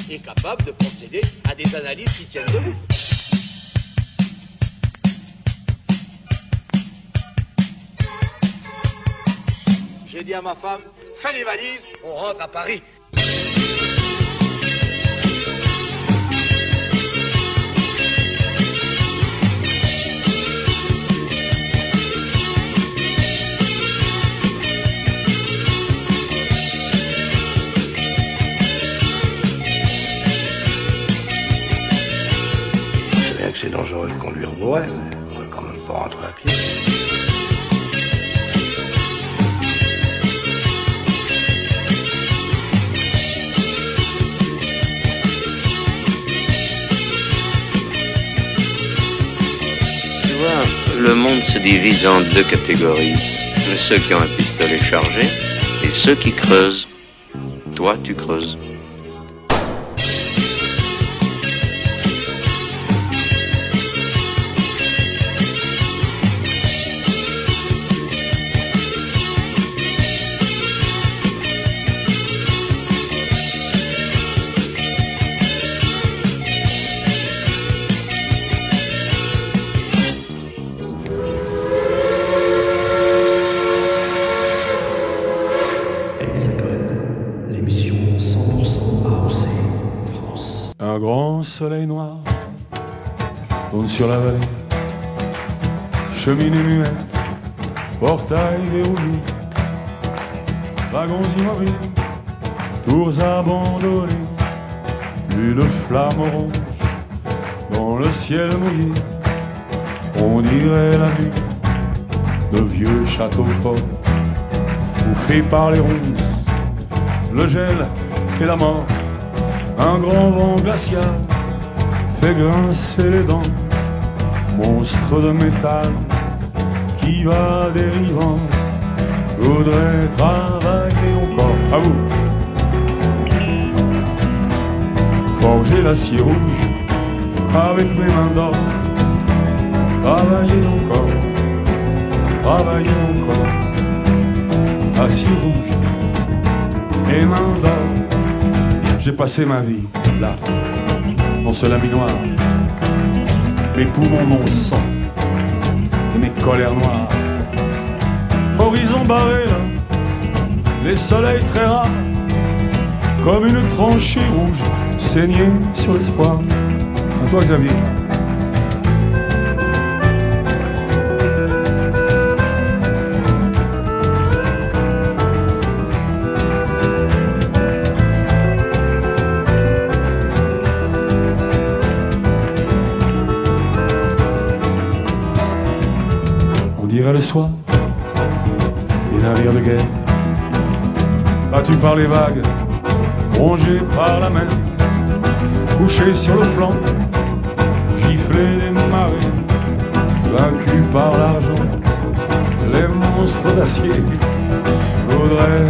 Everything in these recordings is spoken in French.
est capable de procéder à des analyses qui tiennent debout. J'ai dit à ma femme, fais les valises, on rentre à Paris. C'est dangereux de conduire bourré, mais on va quand même pas rentrer à pied. Tu vois, le monde se divise en deux catégories. Ceux qui ont un pistolet chargé et ceux qui creusent. Toi, tu creuses. Un grand soleil noir tourne sur la vallée, cheminée muette, portail verrouillé, wagons immobiles, tours abandonnées, plus de flammes oranges dans le ciel mouillé. On dirait la nuit de vieux châteaux forts, bouffés par les ronces, le gel et la mort. Un grand vent glacial fait grincer les dents, monstre de métal qui va dérivant. Voudrais travailler encore, à vous, forger l'acier rouge avec mes mains d'or. Travailler encore, acier rouge et mains d'or. J'ai passé ma vie là, dans ce habit noir, mes poumons, mon sang et mes colères noires. Horizon barré là, les soleils très rares, comme une tranchée rouge saignée sur l'espoir. À toi Xavier. Le soir, les navires de guerre, battus par les vagues, rongés par la mer, couchés sur le flanc, giflés des marées, vaincus par l'argent, les monstres d'acier voudraient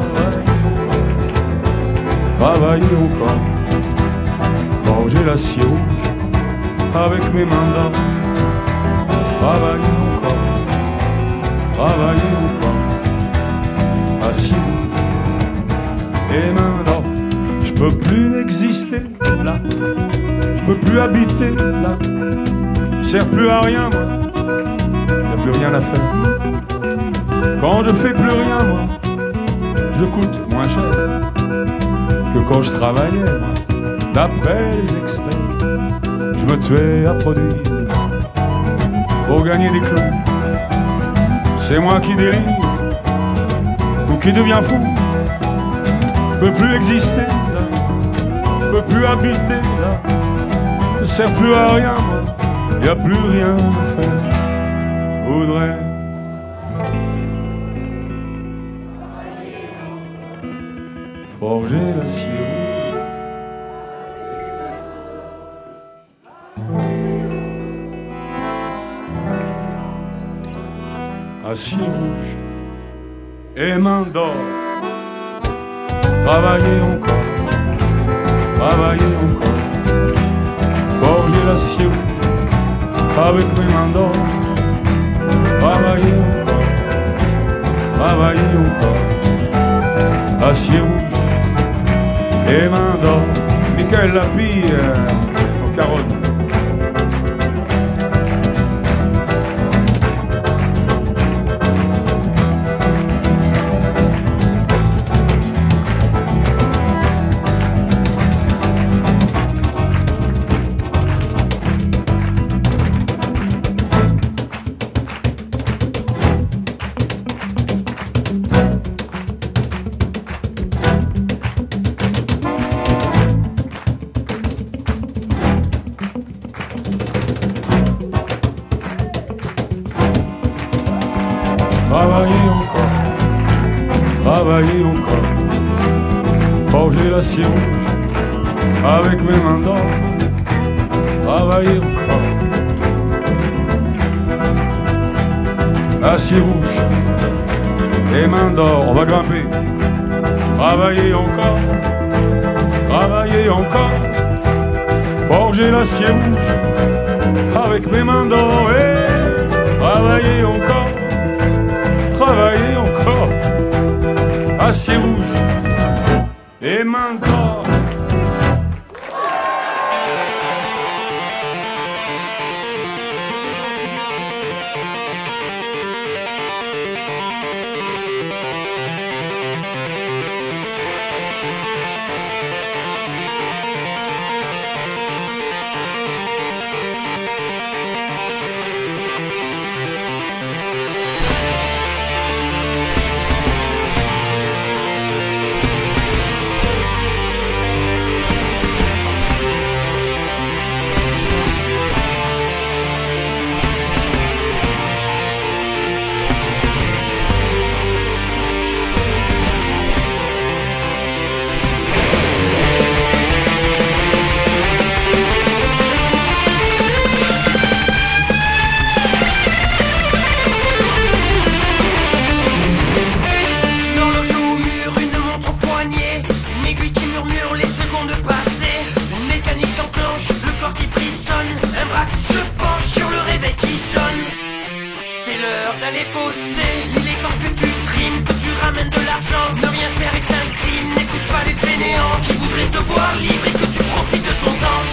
travailler encore, forger l'acier rouge avec mes mains d'or, travailler encore. Travailler encore, acier rouge et main d'or. Je peux plus exister là, je peux plus habiter là. Sert plus à rien moi, y'a plus rien à faire. Quand je fais plus rien moi, je coûte moins cher que quand je travaillais moi. D'après les experts, je me tuais à produire pour gagner des clous. C'est moi qui délire ou qui devient fou. Je peux plus exister là, je peux plus habiter là. Ne sert plus à rien moi, y a plus rien à faire. Voudrais forger l'acier rouge, acier rouge et main d'or. Travailler encore, forger l'acier rouge avec mes mains d'or. Travailler encore, acier rouge et main d'or. Michael Lapie en carotte. Travailler encore, forger l'acier rouge avec mes mains d'or. Travailler encore, acier rouge et mains d'or, on va grimper. Travailler encore, forger l'acier rouge avec mes mains d'or. Et travailler encore, acier rouge et main d'or. D'aller bosser, il est temps que tu trimes, que tu ramènes de l'argent. Ne rien faire est un crime, n'écoute pas les fainéants qui voudraient te voir libre et que tu profites de ton temps.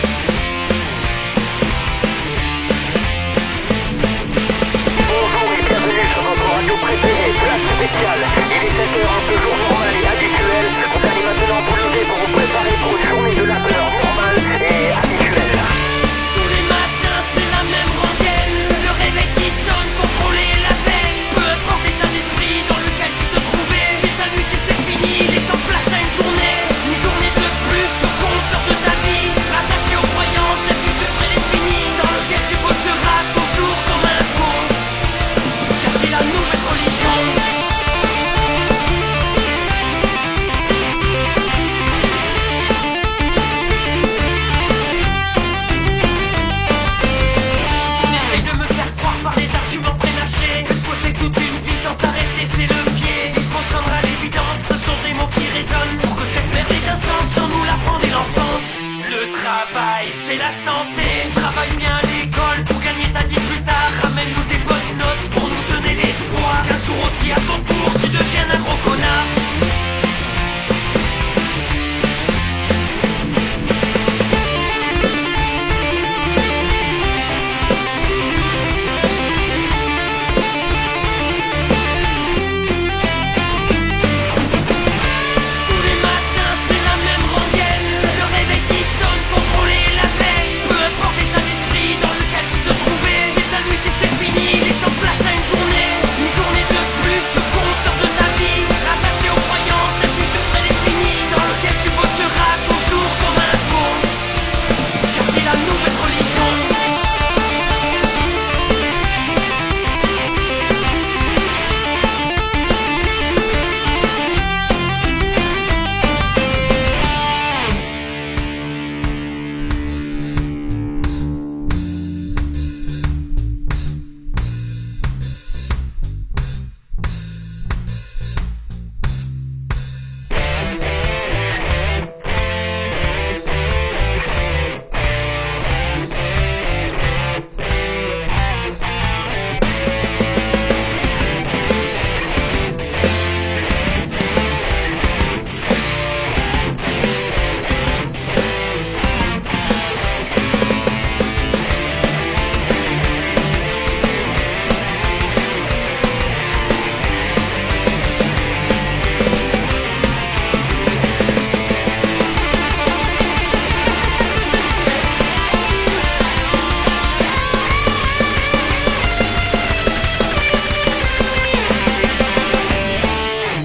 Bonjour et bienvenue sur notre radio préférée, Place Spéciale. Il est 7h, ce jour normal et habituel. Vous allez maintenant vous lever pour vous préparer pour une journée de labeur normale et habituelle. Tous les matins c'est la même rengaine, le réveil qui sonne, contrôler la veille. Peu importe l'état d'esprit dans lequel tu te trouvais, c'est ta nuit et c'est fini, laisse en place à une journée de plus au compteur de ta vie, attaché au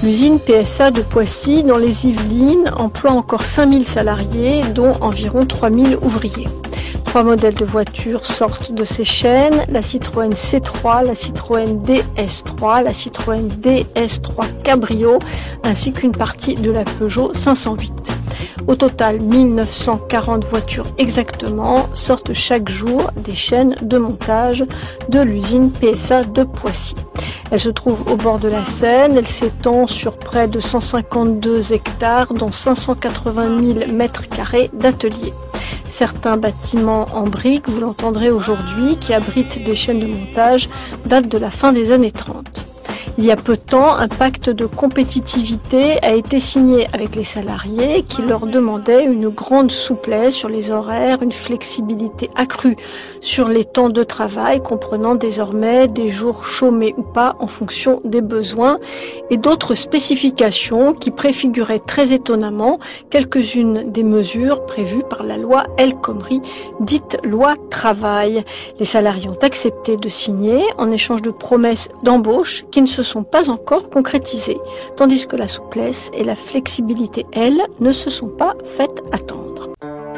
L'usine PSA de Poissy, dans les Yvelines, emploie encore 5000 salariés, dont environ 3000 ouvriers. 3 modèles de voitures sortent de ces chaînes, la Citroën C3, la Citroën DS3, la Citroën DS3 Cabrio, ainsi qu'une partie de la Peugeot 508. Au total, 1940 voitures exactement sortent chaque jour des chaînes de montage de l'usine PSA de Poissy. Elle se trouve au bord de la Seine, elle s'étend sur près de 152 hectares, dont 580 000 mètres carrés d'ateliers. Certains bâtiments en briques, vous l'entendrez aujourd'hui, qui abritent des chaînes de montage, datent de la fin des années 30. Il y a peu de temps, un pacte de compétitivité a été signé avec les salariés qui leur demandait une grande souplesse sur les horaires, une flexibilité accrue sur les temps de travail, comprenant désormais des jours chômés ou pas en fonction des besoins, et d'autres spécifications qui préfiguraient très étonnamment quelques-unes des mesures prévues par la loi El Khomri, dite loi travail. Les salariés ont accepté de signer en échange de promesses d'embauche qui ne se sont pas encore concrétisées, tandis que la souplesse et la flexibilité, elles, ne se sont pas faites attendre.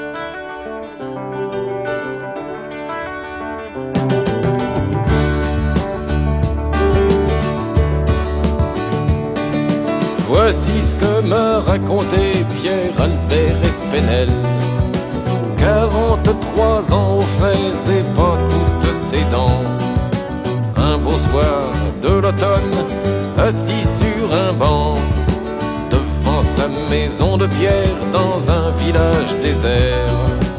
Voici ce que m'a raconté Pierre-Albert Espénel. 43 ans aux fraises et pas toutes ses dents. Un beau soir de l'automne, assis sur un banc, devant sa maison de pierre dans un village désert.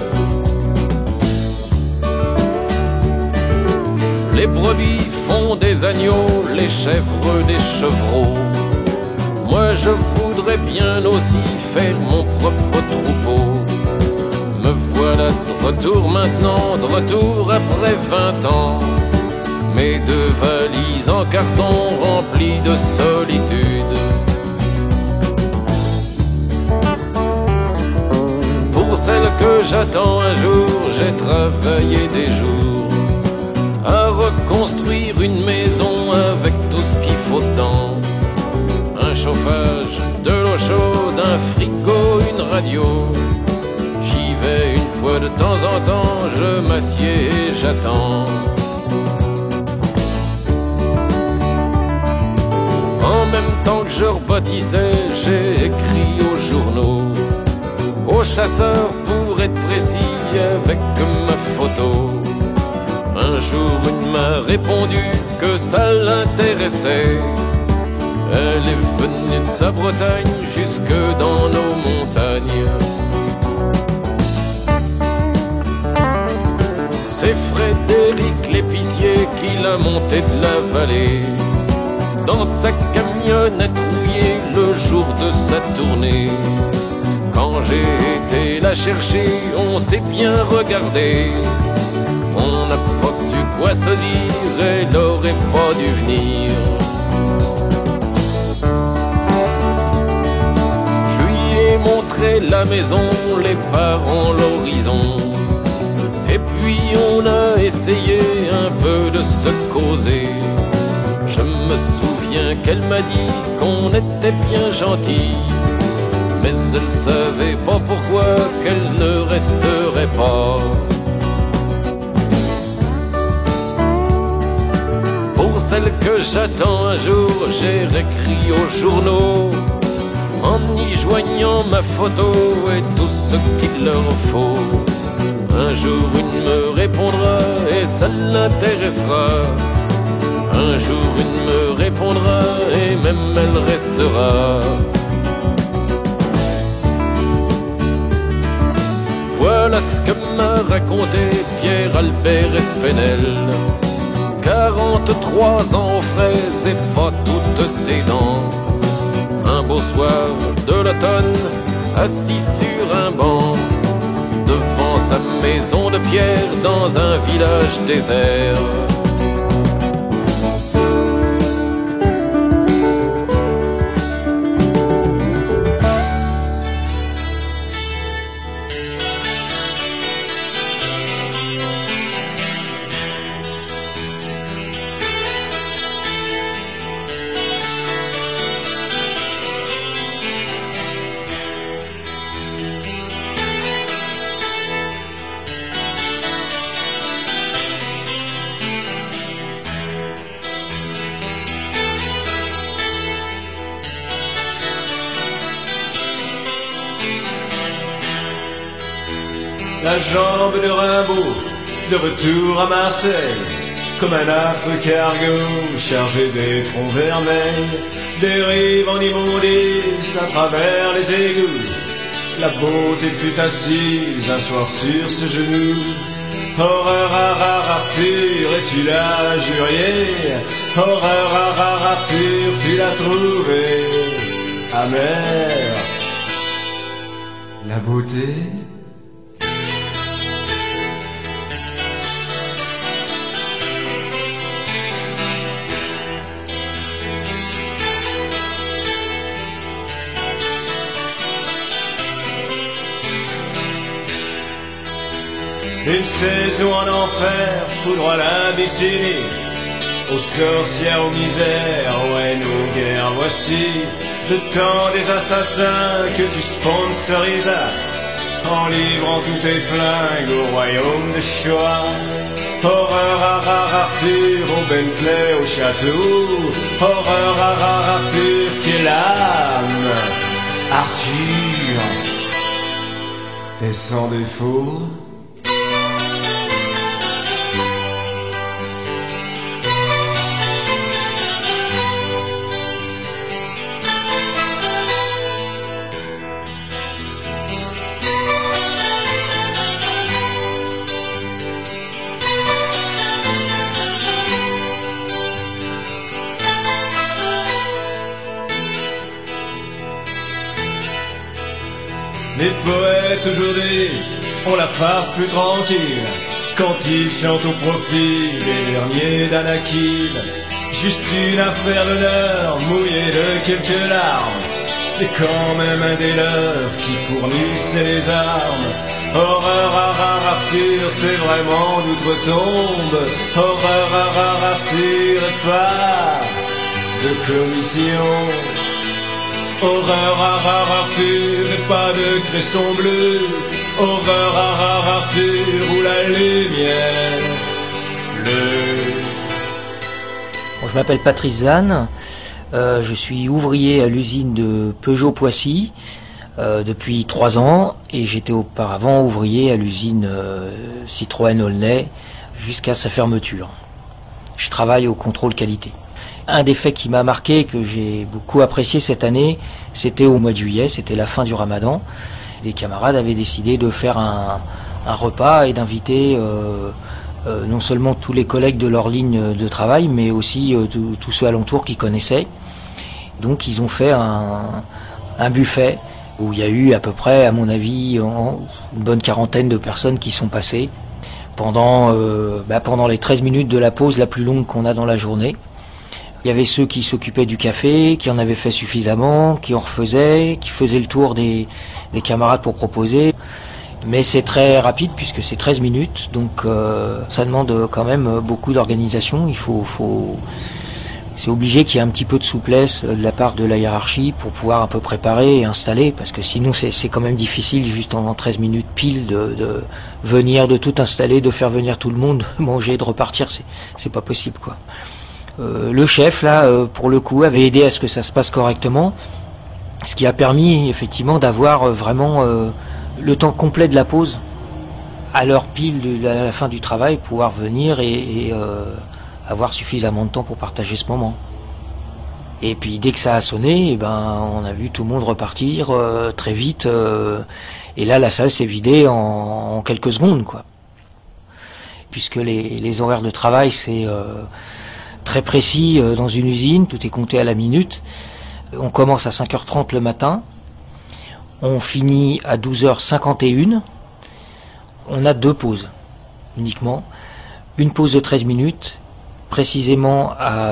Les brebis font des agneaux, les chèvres des chevreaux. Moi je voudrais bien aussi faire mon propre troupeau. Me voilà de retour maintenant, de retour après 20 ans. Mes 2 valises en carton remplies de solitude. Pour celle que j'attends un jour, j'ai travaillé des jours à reconstruire une maison avec tout ce qu'il faut dedans. Un chauffage, de l'eau chaude, un frigo, une radio. J'y vais une fois de temps en temps, je m'assieds et j'attends. En même temps que je rebâtissais, j'ai écrit aux journaux, aux chasseurs pour être précis avec ma photo. Un jour une m'a répondu que ça l'intéressait. Elle est venue de sa Bretagne jusque dans nos montagnes. C'est Frédéric l'épicier qui l'a monté de la vallée dans sa camionnette rouillée le jour de sa tournée. Quand j'ai été la chercher, on s'est bien regardé. On n'a pas su quoi se dire, elle aurait pas dû venir. Je lui ai montré la maison, les parents, l'horizon. Et puis on a essayé un peu de se causer. Je me souviens qu'elle m'a dit qu'on était bien gentils, mais elle savait pas pourquoi qu'elle ne resterait pas. Pour celle que j'attends un jour, j'ai réécrit aux journaux en y joignant ma photo et tout ce qu'il leur faut. Un jour une me répondra et ça l'intéressera. Un jour une me répondra et même elle restera. Voilà ce que m'a raconté Pierre-Albert Espénel. 43 ans aux fraises et pas toutes ses dents. Un beau soir de l'automne, assis sur un banc, devant sa maison de pierre dans un village désert. la jambe de Rimbaud, de retour à Marseille, comme un affreux cargo chargé d'étrons vermeils, dérive en immondice à travers les égouts. La beauté fut assise un soir sur ses genoux. Horreur à Arthur, et tu l'as juré. Horreur à Arthur, tu l'as trouvé amère. La beauté. Une saison en enfer, foudroie l'Abyssinie, aux sorcières, aux misères, aux haines, aux guerres. Voici le temps des assassins que tu sponsorisas, en livrant tous tes flingues au royaume de Shoah. Horreur à Arthur, au Bentley, au château. Horreur à Arthur, quelle âme. Arthur est sans défaut. Les poètes aujourd'hui ont la farce plus tranquille quand ils chantent au profit des derniers d'Anakin. Juste une affaire d'honneur mouillée de quelques larmes. C'est quand même un des leurs qui fournissait les armes. Horreur à Arthur, t'es vraiment d'outre-tombe. Horreur à Arthur et pas de commission. Horreur à Arthur et pas de cresson bleu. Horreur à Arthur où la lumière bleue. Bon, je m'appelle Patrice Zahn, je suis ouvrier à l'usine de Peugeot Poissy depuis 3 ans et j'étais auparavant ouvrier à l'usine Citroën Aulnay jusqu'à sa fermeture. Je travaille au contrôle qualité. Un des faits qui m'a marqué, que j'ai beaucoup apprécié cette année, c'était au mois de juillet, c'était la fin du Ramadan. Des camarades avaient décidé de faire un repas et d'inviter non seulement tous les collègues de leur ligne de travail, mais aussi tous ceux alentours qui connaissaient. Donc ils ont fait un buffet où il y a eu à peu près, à mon avis, une bonne quarantaine de personnes qui sont passées pendant les 13 minutes de la pause la plus longue qu'on a dans la journée. Il y avait ceux qui s'occupaient du café, qui en avaient fait suffisamment, qui en refaisaient, qui faisaient le tour des camarades pour proposer. Mais c'est très rapide puisque c'est 13 minutes, donc ça demande quand même beaucoup d'organisation. C'est obligé qu'il y ait un petit peu de souplesse de la part de la hiérarchie pour pouvoir un peu préparer et installer, parce que sinon c'est quand même difficile juste en 13 minutes pile de venir, de tout installer, de faire venir tout le monde, manger, de repartir, c'est pas possible quoi. Le chef là, pour le coup, avait aidé à ce que ça se passe correctement, ce qui a permis effectivement d'avoir vraiment le temps complet de la pause, à l'heure pile à la fin du travail, pouvoir venir et avoir suffisamment de temps pour partager ce moment. Et puis dès que ça a sonné, on a vu tout le monde repartir très vite, et là la salle s'est vidée en quelques secondes quoi. Puisque les horaires de travail c'est très précis dans une usine, tout est compté à la minute. On commence à 5h30 le matin, on finit à 12h51, on a 2 pauses uniquement, une pause de 13 minutes, précisément à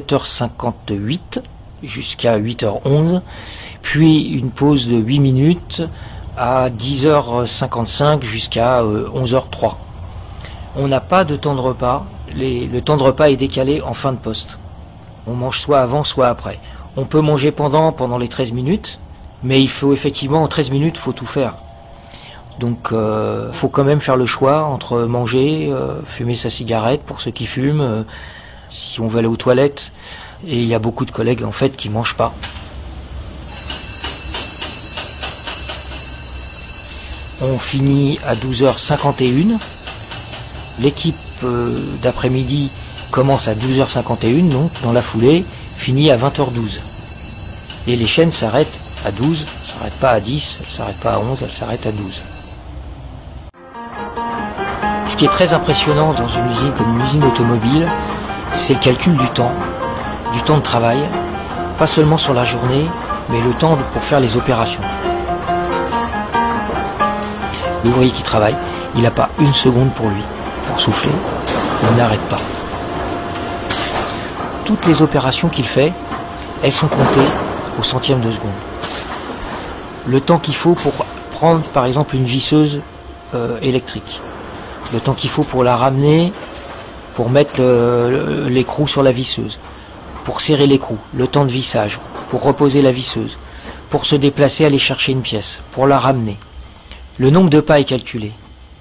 7h58 jusqu'à 8h11, puis une pause de 8 minutes à 10h55 jusqu'à 11h03. On n'a pas de temps de repas. Le temps de repas est décalé en fin de poste. On mange soit avant, soit après. On peut manger pendant les 13 minutes, mais il faut effectivement, en 13 minutes, il faut tout faire. Donc, faut quand même faire le choix entre manger, fumer sa cigarette pour ceux qui fument, si on veut aller aux toilettes. Et il y a beaucoup de collègues, en fait, qui mangent pas. on finit à 12h51. L'équipe d'après-midi commence à 12h51, donc dans la foulée, finit à 20h12. Et les chaînes s'arrêtent à 12, elles ne s'arrêtent pas à 10, elles ne s'arrêtent pas à 11, elles s'arrêtent à 12. Ce qui est très impressionnant dans une usine comme une usine automobile, c'est le calcul du temps de travail, pas seulement sur la journée, mais le temps pour faire les opérations. L'ouvrier qui travaille, il n'a pas une seconde pour lui, pour souffler, il n'arrête pas. Toutes les opérations qu'il fait, elles sont comptées au centième de seconde. Le temps qu'il faut pour prendre par exemple une visseuse électrique, le temps qu'il faut pour la ramener, pour mettre l'écrou sur la visseuse, pour serrer l'écrou, le temps de vissage, pour reposer la visseuse, pour se déplacer, aller chercher une pièce, pour la ramener. Le nombre de pas est calculé.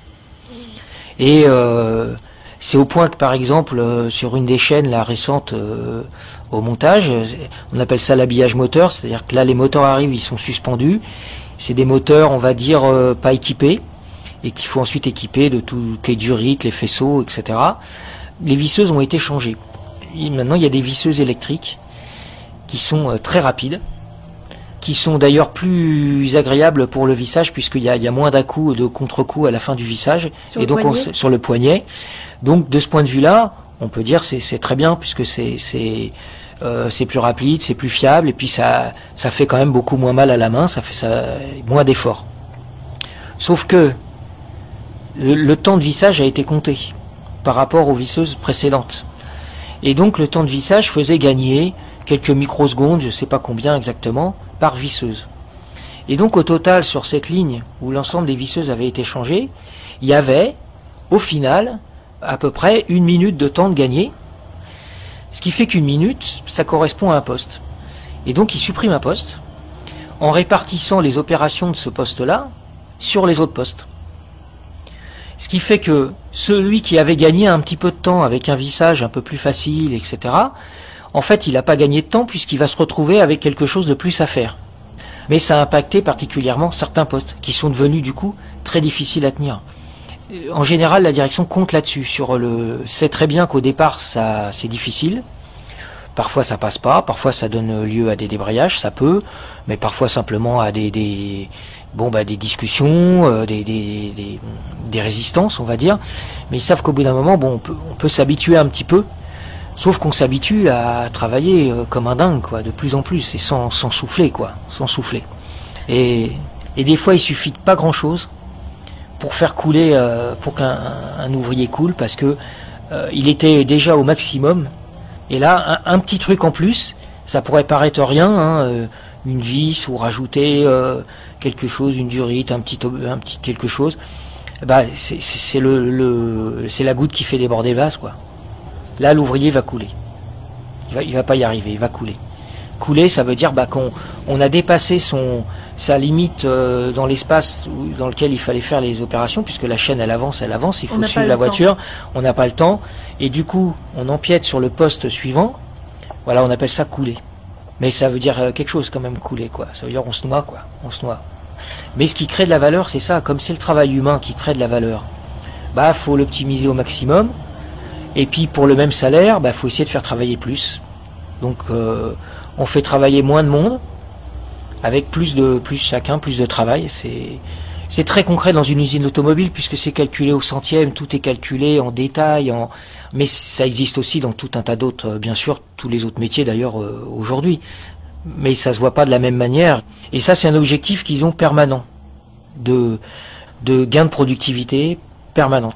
Et c'est au point que par exemple sur une des chaînes la récente au montage, on appelle ça l'habillage moteur, c'est-à-dire que là les moteurs arrivent, ils sont suspendus. C'est des moteurs, on va dire, pas équipés, et qu'il faut ensuite équiper de toutes les durites, les faisceaux, etc. Les visseuses ont été changées. Et maintenant, il y a des visseuses électriques qui sont très rapides, qui sont d'ailleurs plus agréables pour le vissage, puisqu'il y a moins d'à-coups, de contre-coups à la fin du vissage, et donc sur le poignet. Donc, de ce point de vue-là, on peut dire c'est très bien, puisque c'est plus rapide, c'est plus fiable, et puis ça fait quand même beaucoup moins mal à la main, ça fait moins d'efforts. Sauf que le temps de vissage a été compté par rapport aux visseuses précédentes. Et donc le temps de vissage faisait gagner quelques microsecondes, je ne sais pas combien exactement, par visseuse. Et donc au total, sur cette ligne où l'ensemble des visseuses avait été changé, il y avait, au final, à peu près 1 minute de temps de gagner. Ce qui fait qu'une minute, ça correspond à un poste. Et donc il supprime un poste en répartissant les opérations de ce poste-là sur les autres postes. Ce qui fait que celui qui avait gagné un petit peu de temps avec un vissage un peu plus facile, etc., en fait, il n'a pas gagné de temps puisqu'il va se retrouver avec quelque chose de plus à faire. Mais ça a impacté particulièrement certains postes qui sont devenus du coup très difficiles à tenir. En général, la direction compte là-dessus. C'est très bien qu'au départ, c'est difficile. Parfois, ça passe pas. Parfois, ça donne lieu à des débrayages, ça peut. Mais parfois, simplement à des discussions, des résistances, on va dire. Mais ils savent qu'au bout d'un moment, on peut s'habituer un petit peu. Sauf qu'on s'habitue à travailler comme un dingue, quoi, de plus en plus, et sans souffler, quoi, sans souffler. Et des fois, il suffit de pas grand-chose pour faire couler, pour qu'un ouvrier coule, parce que il était déjà au maximum. Et là, un petit truc en plus, ça pourrait paraître rien, hein, une vis ou rajouter quelque chose, une durite, un petit quelque chose. Bah, c'est la goutte qui fait déborder le vase, quoi. Là, l'ouvrier va couler. Il va pas y arriver, il va couler. Couler, ça veut dire qu'on a dépassé sa limite dans l'espace dans lequel il fallait faire les opérations, puisque la chaîne elle avance, il faut suivre la voiture, on n'a pas le temps, et du coup on empiète sur le poste suivant. Voilà, on appelle ça couler. Mais ça veut dire quelque chose quand même, couler, quoi. Ça veut dire on se noie, quoi. On se noie. Mais ce qui crée de la valeur, c'est ça, comme c'est le travail humain qui crée de la valeur. Bah, faut l'optimiser au maximum. Et puis pour le même salaire, faut essayer de faire travailler plus. Donc on fait travailler moins de monde, avec plus de travail. C'est très concret dans une usine automobile, puisque c'est calculé au centième, tout est calculé en détail, mais ça existe aussi dans tout un tas d'autres, bien sûr, tous les autres métiers d'ailleurs aujourd'hui. Mais ça se voit pas de la même manière. Et ça, c'est un objectif qu'ils ont permanent, de gain de productivité permanent.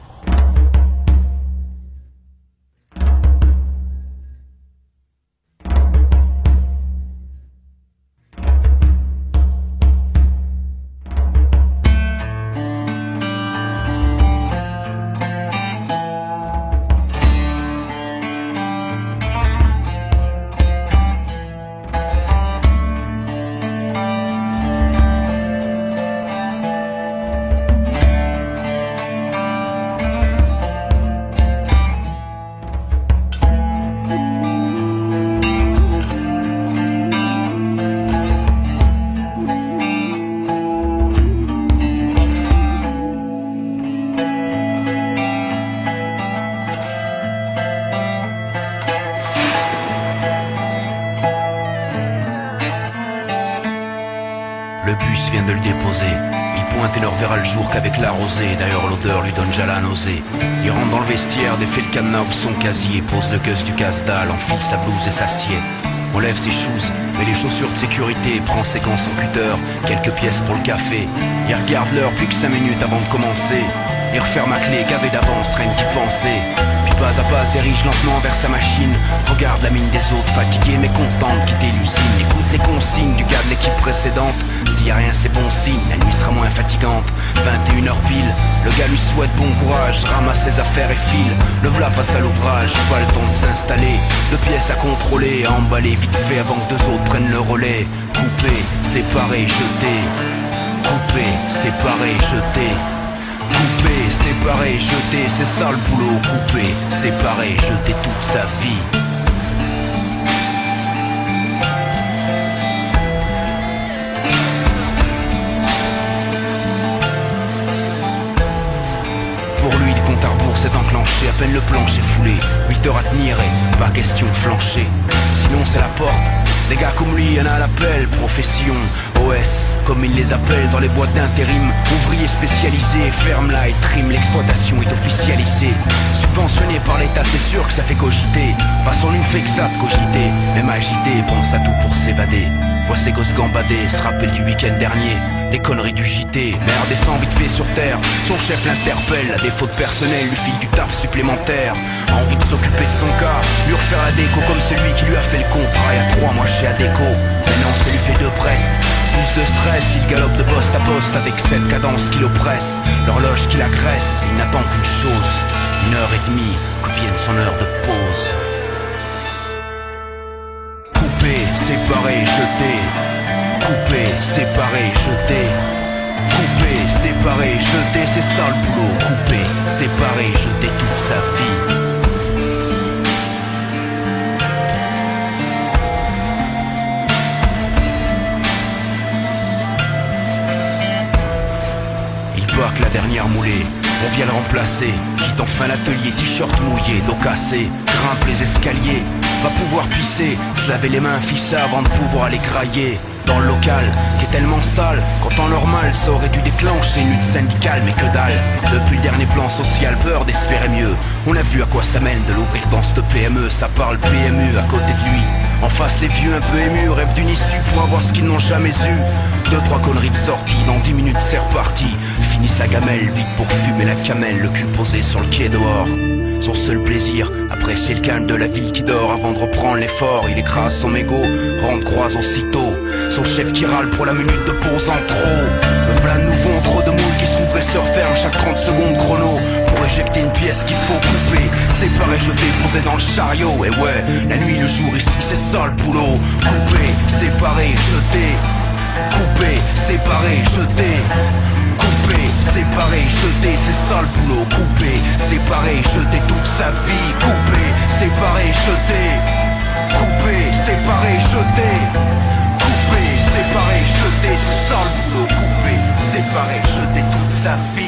vient de le déposer. Il pointe et ne reverra le jour qu'avec la rosée. D'ailleurs l'odeur lui donne déjà la nausée. Il rentre dans le vestiaire, défait le cadenas ou son casier, pose le gus du casse-dalle, enfile sa blouse et s'assied. On lève ses shoes, met les chaussures de sécurité, prend séquence son cutter, quelques pièces pour le café. Il regarde l'heure plus que 5 minutes avant de commencer. Il referme ma clé, gavé d'avance, rien qu'y penser. Puis pas à pas se dirige lentement vers sa machine. Regarde la mine des autres, fatigués mais contents de quitter l'usine. Écoute les consignes du gars de l'équipe précédente. S'il y a rien c'est bon signe, la nuit sera moins fatigante. 21h pile, le gars lui souhaite bon courage. Ramasse ses affaires et file, le v'là face à l'ouvrage. Pas le temps de s'installer, 2 pièces à contrôler, à emballer vite fait avant que 2 autres prennent le relais. Couper, séparer, jeter. Couper, séparer, jeter. Couper, séparer, jeter, c'est ça le boulot. Couper, séparer, jeter toute sa vie. Pour lui, le compte à rebours s'est enclenché, à peine le plancher foulé. 8 heures à tenir et pas question de flancher. Sinon c'est la porte. Des gars comme lui, y'en a à l'appel, profession, OS, comme ils les appellent dans les boîtes d'intérim. Ouvriers spécialisés, ferme là et trim, l'exploitation est officialisée. Subventionné par l'État, c'est sûr que ça fait cogiter. Façon une fait que ça de cogiter, même agité, pense à tout pour s'évader. Voit ses gosses gambader, se rappelle du week-end dernier, les conneries du JT. L'air descend vite fait sur terre, son chef l'interpelle, à défaut de personnel, lui file du taf supplémentaire. A envie de s'occuper de son cas, lui refaire la déco comme celui qui lui a fait le contrat il y a 3 mois chez Adéco. Maintenant ça lui fait 2 presses, plus de stress, il galope de poste à poste avec cette cadence qui l'oppresse. L'horloge qui l'agresse, il n'attend qu'une chose, 1h30, que vienne son heure de pause. Couper, séparer, jeter. Couper, séparer, jeter. Couper, séparer, jeter, c'est ça le boulot. Couper, séparer, jeter toute sa vie. Il braque la dernière moulée, on vient le remplacer. Quitte enfin l'atelier, t-shirt mouillé, dos cassé. Grimpe les escaliers, va pouvoir pisser, se laver les mains, fissa avant de pouvoir aller grailler. Dans le local, qui est tellement sale, qu'en temps normal, ça aurait dû déclencher une lutte syndicale, mais que dalle. Depuis le dernier plan social, peur d'espérer mieux. On a vu à quoi ça mène de l'ouvrir dans cette PME, ça parle PMU à côté de lui. En face les vieux un peu émus, rêvent d'une issue pour avoir ce qu'ils n'ont jamais eu. 2-3 conneries de sortie, dans 10 minutes c'est reparti. Fini sa gamelle, vite pour fumer la camelle, le cul posé sur le quai dehors. Son seul plaisir, apprécier le calme de la ville qui dort avant de reprendre l'effort. Il écrase son mégot, rentre croise aussitôt. Son chef qui râle pour la minute de pause en trop. Le v'là nouveau, trop de moules qui s'ouvrent et se referment chaque 30 secondes chrono. Pour éjecter une pièce qu'il faut couper, séparer, jeter, poser dans le chariot. Et ouais, la nuit, le jour ici, c'est ça le boulot. Couper, séparer, jeter. Couper, séparer, jeter. Couper, séparer, jeter, c'est ça le boulot. Couper, séparer, jeter toute sa vie. Couper, séparer, jeter. Couper, séparer, jeter. Couper, séparer, jeter, c'est ça le boulot. Couper, séparer, jeter toute sa vie.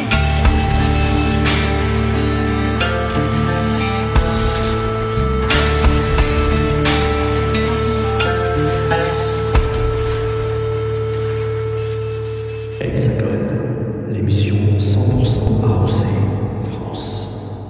L'émission 100% AOC France.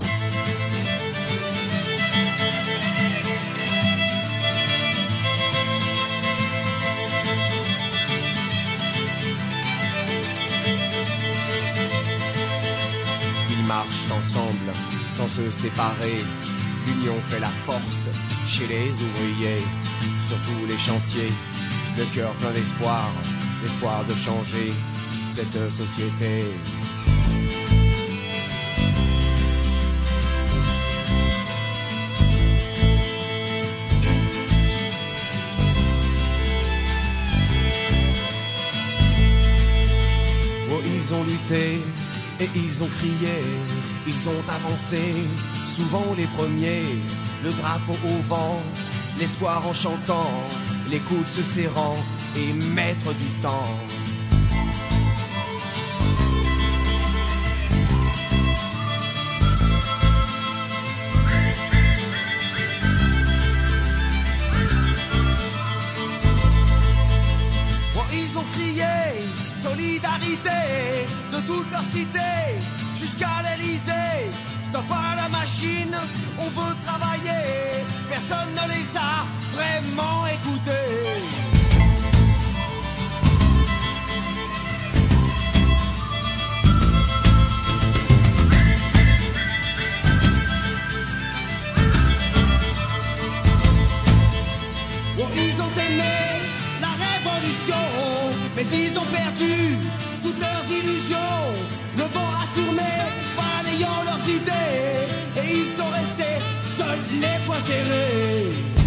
Ils marchent ensemble, sans se séparer. L'union fait la force chez les ouvriers, sur tous les chantiers. Le cœur plein d'espoir, l'espoir de changer cette société. Oh, ils ont lutté et ils ont crié, ils ont avancé, souvent les premiers, le drapeau au vent, l'espoir en chantant, les coudes se serrant et maître du temps. Ils ont crié, sans toute leur cité jusqu'à l'Elysée. Stop à la machine, on veut travailler. Personne ne les a vraiment écoutés. Oh, ils ont aimé la révolution, mais ils ont perdu toutes leurs illusions. Le vent a tourné, balayant leurs idées, et ils sont restés seuls les poings serrés.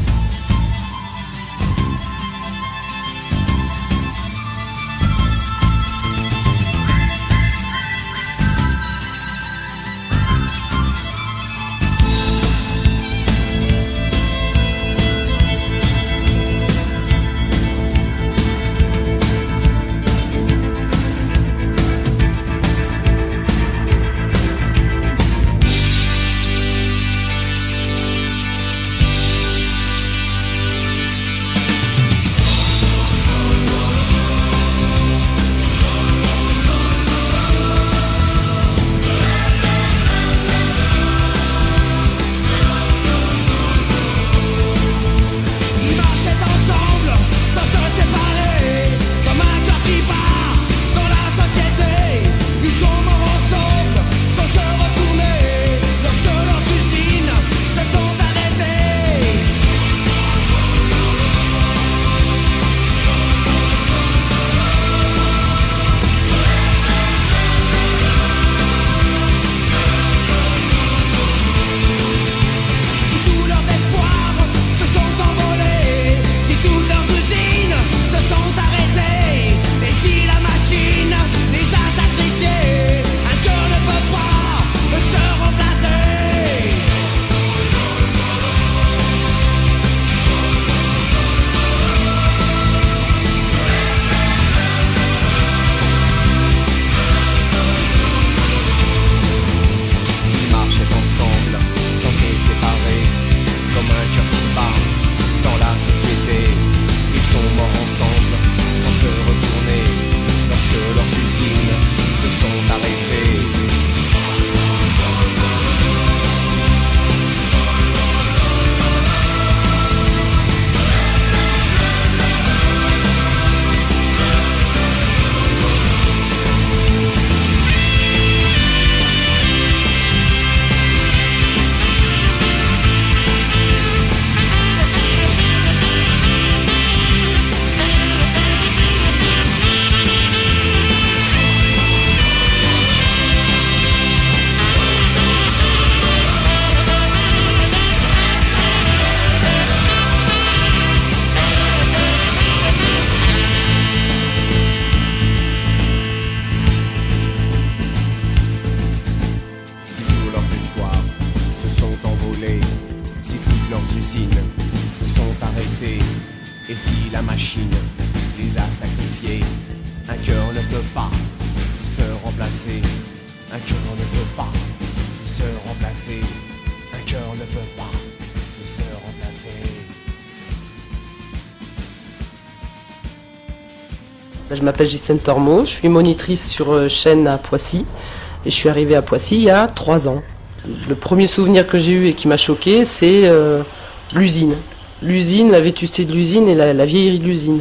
Je m'appelle Gisèle Tormeau, je suis monitrice sur chaîne à Poissy et je suis arrivée à Poissy il y a 3 ans. Le premier souvenir que j'ai eu et qui m'a choqué, c'est l'usine. L'usine, la vétusté de l'usine et la vieillerie de l'usine.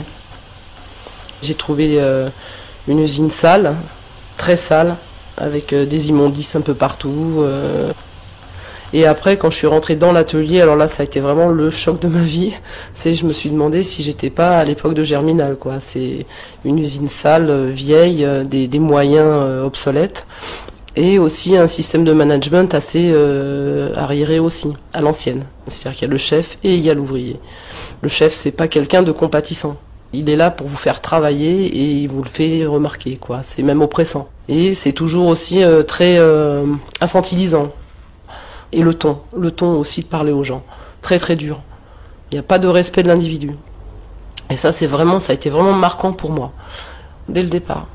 J'ai trouvé une usine sale, très sale, avec des immondices un peu partout. Et après, quand je suis rentrée dans l'atelier, alors là, ça a été vraiment le choc de ma vie. Je me suis demandé si j'étais pas à l'époque de Germinal, quoi. C'est une usine sale, vieille, des moyens obsolètes. Et aussi un système de management assez arriéré aussi, à l'ancienne. C'est-à-dire qu'il y a le chef et il y a l'ouvrier. Le chef, c'est pas quelqu'un de compatissant. Il est là pour vous faire travailler et il vous le fait remarquer, quoi. C'est même oppressant. Et c'est toujours aussi très infantilisant. Et le ton aussi de parler aux gens, très très dur. Il n'y a pas de respect de l'individu. Et ça, ça a été vraiment marquant pour moi, dès le départ.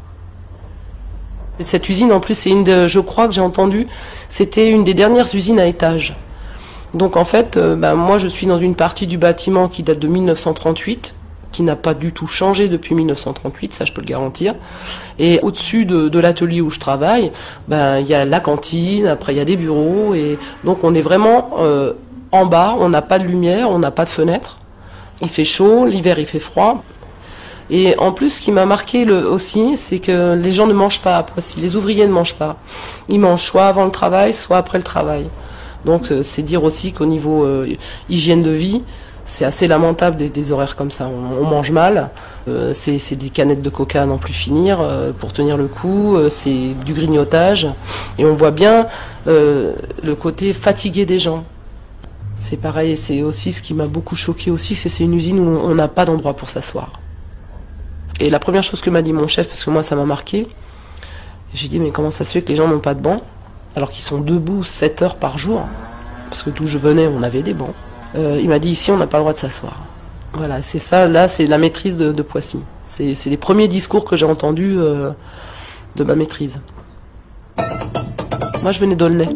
Et cette usine, en plus, je crois que j'ai entendu, c'était une des dernières usines à étage. Donc en fait, moi je suis dans une partie du bâtiment qui date de 1938, qui n'a pas du tout changé depuis 1938, ça je peux le garantir. Et au-dessus de l'atelier où je travaille, il y a la cantine, après il y a des bureaux, et donc on est vraiment en bas, on n'a pas de lumière, on n'a pas de fenêtre. Il fait chaud, l'hiver il fait froid. Et en plus, ce qui m'a marqué aussi, c'est que les gens ne mangent pas à Poissy, les ouvriers ne mangent pas. Ils mangent soit avant le travail, soit après le travail. Donc c'est dire aussi qu'au niveau hygiène de vie, c'est assez lamentable des horaires comme ça. On mange mal, c'est des canettes de coca à n'en plus finir pour tenir le coup, c'est du grignotage. Et on voit bien le côté fatigué des gens. C'est pareil, c'est aussi ce qui m'a beaucoup choqué aussi, c'est une usine où on n'a pas d'endroit pour s'asseoir. Et la première chose que m'a dit mon chef, parce que moi ça m'a marqué, j'ai dit mais comment ça se fait que les gens n'ont pas de banc alors qu'ils sont debout 7 heures par jour, parce que d'où je venais on avait des bancs. Il m'a dit ici on n'a pas le droit de s'asseoir. Voilà, c'est ça, là c'est la maîtrise de Poissy. C'est les premiers discours que j'ai entendus de ma maîtrise. Moi je venais d'Aulnay.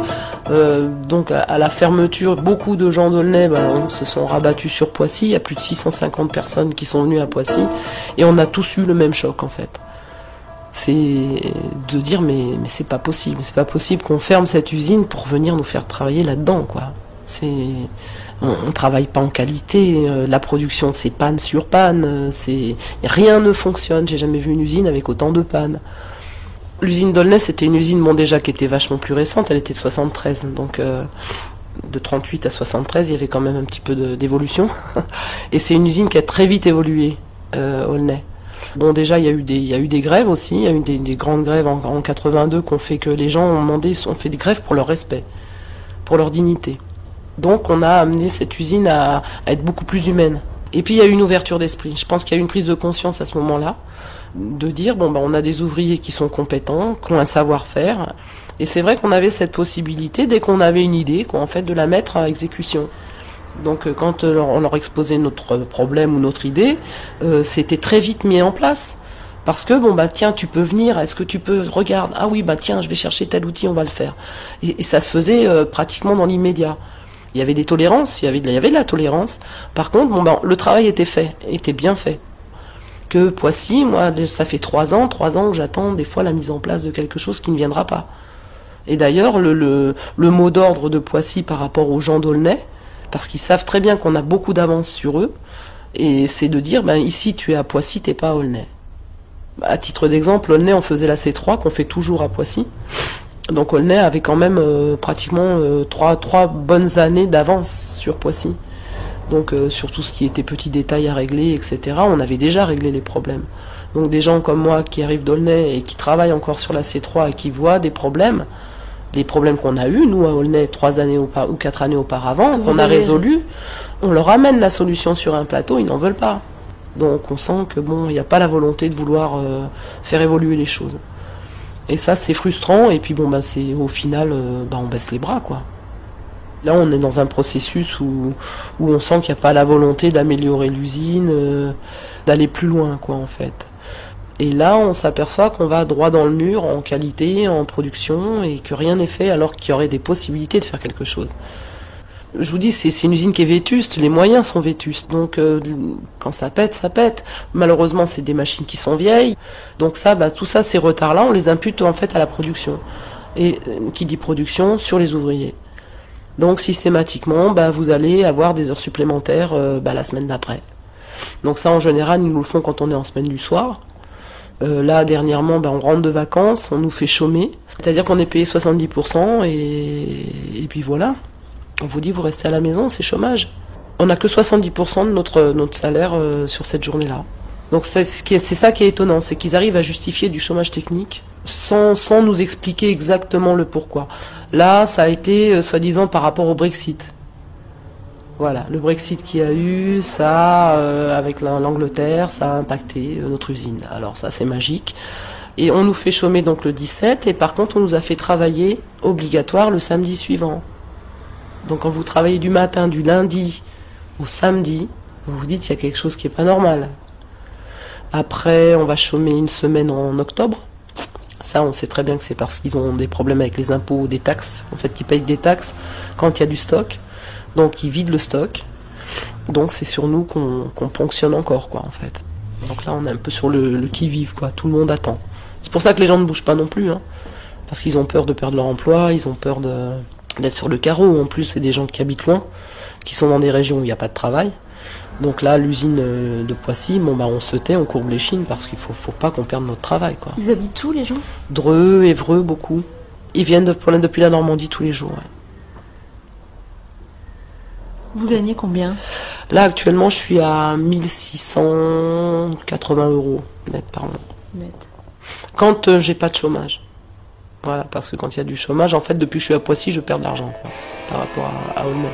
Donc à la fermeture, beaucoup de gens d'Aulnay se sont rabattus sur Poissy. Il y a plus de 650 personnes qui sont venues à Poissy et on a tous eu le même choc en fait. C'est de dire mais c'est pas possible qu'on ferme cette usine pour venir nous faire travailler là-dedans quoi. On travaille pas en qualité, la production c'est panne sur panne, rien ne fonctionne. J'ai jamais vu une usine avec autant de pannes. L'usine d'Aulnay, c'était une usine déjà qui était vachement plus récente, elle était de 73, donc de 38 à 73, il y avait quand même un petit peu d'évolution. Et c'est une usine qui a très vite évolué, Aulnay. Bon, déjà, il y a eu des grèves aussi, il y a eu des grandes grèves en 82 qui ont fait que les gens ont fait des grèves pour leur respect, pour leur dignité. Donc on a amené cette usine à être beaucoup plus humaine. Et puis il y a eu une ouverture d'esprit. Je pense qu'il y a eu une prise de conscience à ce moment-là, de dire on a des ouvriers qui sont compétents, qui ont un savoir-faire. Et c'est vrai qu'on avait cette possibilité, dès qu'on avait une idée, de la mettre à exécution. Donc quand on leur exposait notre problème ou notre idée, c'était très vite mis en place. Parce que tiens, tu peux venir, est-ce que tu peux, regarde, ah oui tiens, je vais chercher tel outil, on va le faire. Et ça se faisait pratiquement dans l'immédiat. Il y avait des tolérances, il y avait de la tolérance. Par contre, le travail était bien fait. Que Poissy, moi, ça fait 3 ans que j'attends des fois la mise en place de quelque chose qui ne viendra pas. Et d'ailleurs, le mot d'ordre de Poissy par rapport aux gens d'Aulnay, parce qu'ils savent très bien qu'on a beaucoup d'avance sur eux, et c'est de dire, ici tu es à Poissy, t'es pas à Aulnay. À titre d'exemple, Aulnay, on faisait la C3, qu'on fait toujours à Poissy. Donc Aulnay avait quand même pratiquement 3 bonnes années d'avance sur Poissy. Donc sur tout ce qui était petits détails à régler, etc., on avait déjà réglé les problèmes. Donc des gens comme moi qui arrivent d'Aulnay et qui travaillent encore sur la C3 et qui voient des problèmes, les problèmes qu'on a eus, nous à Aulnay, 3 années ou 4 années auparavant, qu'on a résolus, on leur amène la solution sur un plateau, ils n'en veulent pas. Donc on sent que il n'y a pas la volonté de vouloir faire évoluer les choses. Et ça c'est frustrant, et puis c'est au final on baisse les bras quoi. Là on est dans un processus où on sent qu'il n'y a pas la volonté d'améliorer l'usine, d'aller plus loin quoi en fait. Et là on s'aperçoit qu'on va droit dans le mur en qualité, en production, et que rien n'est fait alors qu'il y aurait des possibilités de faire quelque chose. Je vous dis, c'est une usine qui est vétuste, les moyens sont vétustes, donc quand ça pète, ça pète. Malheureusement, c'est des machines qui sont vieilles, donc tout ça, ces retards-là, on les impute en fait à la production. Et qui dit production, sur les ouvriers. Donc systématiquement, vous allez avoir des heures supplémentaires la semaine d'après. Donc ça, en général, ils nous le font quand on est en semaine du soir. Là, dernièrement, on rentre de vacances, on nous fait chômer, c'est-à-dire qu'on est payé 70%, et puis voilà. On vous dit, vous restez à la maison, c'est chômage. On n'a que 70% de notre salaire sur cette journée-là. Donc c'est ça qui est étonnant, c'est qu'ils arrivent à justifier du chômage technique sans nous expliquer exactement le pourquoi. Là, ça a été soi-disant par rapport au Brexit. Voilà, le Brexit qu'il y a eu, ça, avec l'Angleterre, ça a impacté notre usine. Alors ça, c'est magique. Et on nous fait chômer donc le 17, et par contre, on nous a fait travailler obligatoire le samedi suivant. Donc quand vous travaillez du matin, du lundi au samedi, vous vous dites qu'il y a quelque chose qui n'est pas normal. Après, on va chômer une semaine en octobre. Ça, on sait très bien que c'est parce qu'ils ont des problèmes avec les impôts, des taxes. En fait, ils payent des taxes quand il y a du stock. Donc ils vident le stock. Donc c'est sur nous qu'on ponctionne encore, quoi, en fait. Donc là, on est un peu sur le qui-vive, quoi. Tout le monde attend. C'est pour ça que les gens ne bougent pas non plus, hein. Parce qu'ils ont peur de perdre leur emploi, ils ont peur d'être sur le carreau. En plus, c'est des gens qui habitent loin, qui sont dans des régions où il n'y a pas de travail. Donc là, l'usine de Poissy, on se tait, on courbe les chines parce qu'il faut pas qu'on perde notre travail, quoi. Ils habitent où, les gens? Dreux, Évreux, beaucoup. Ils viennent depuis la Normandie tous les jours, ouais. Vous gagnez combien? Là, actuellement, je suis à 1680 € net par mois. Net. Quand j'ai pas de chômage. Voilà, parce que quand il y a du chômage, en fait, depuis que je suis à Poissy, je perds de l'argent, quoi, par rapport à Aulnay.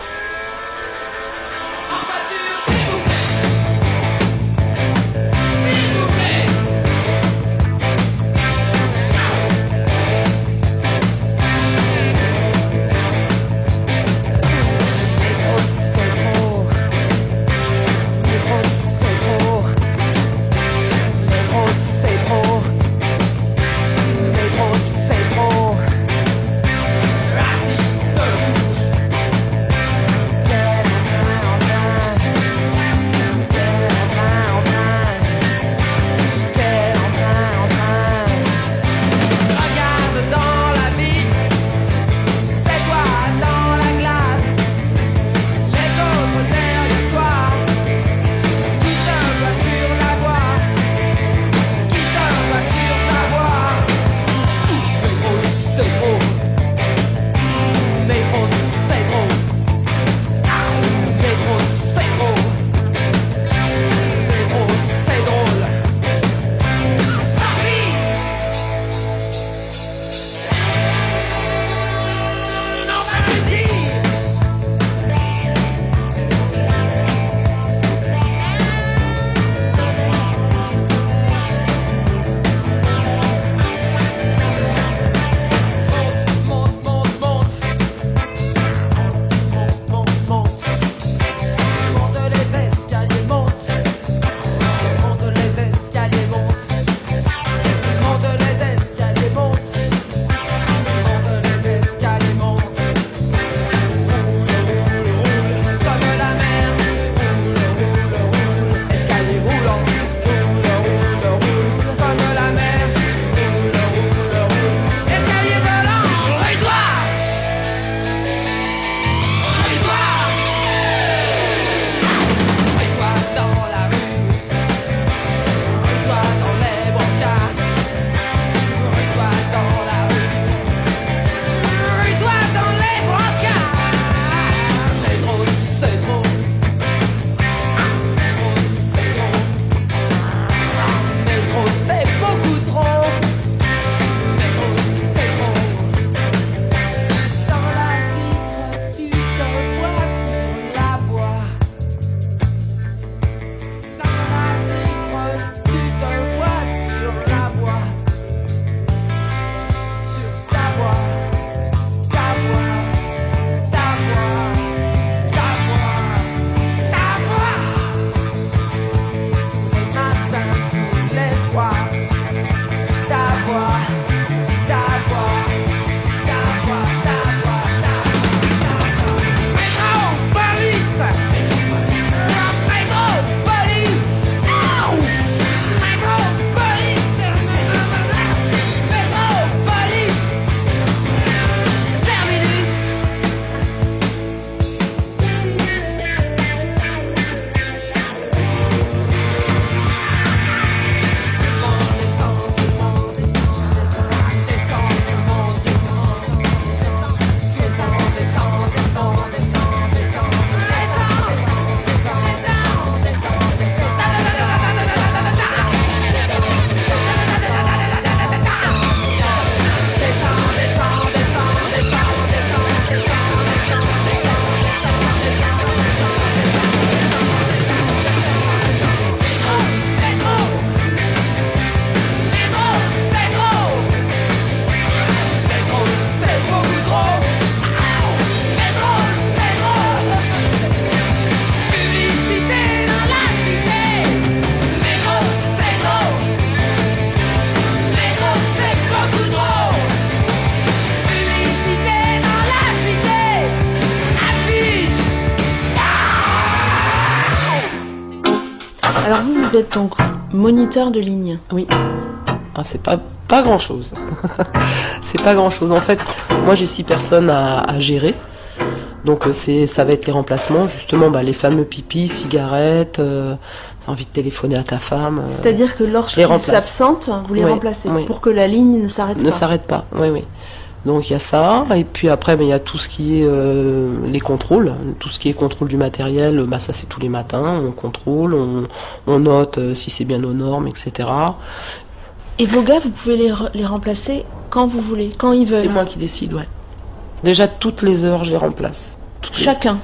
Alors vous êtes donc moniteur de ligne. Oui. Ah, c'est pas grand-chose. C'est pas grand-chose. En fait, moi j'ai 6 personnes à gérer. Donc ça va être les remplacements, justement, les fameux pipis, cigarettes, t'as envie de téléphoner à ta femme. C'est-à-dire que lorsqu'ils s'absentent, vous les remplacez pour que la ligne ne s'arrête pas. Ne s'arrête pas, oui. Donc il y a ça, et puis après il y a tout ce qui est les contrôles, tout ce qui est contrôle du matériel, ça c'est tous les matins, on contrôle, on note si c'est bien aux normes, etc. Et vos gars, vous pouvez les remplacer quand vous voulez, quand ils veulent. C'est moi qui décide, ouais. Déjà toutes les heures je les remplace. Chacun.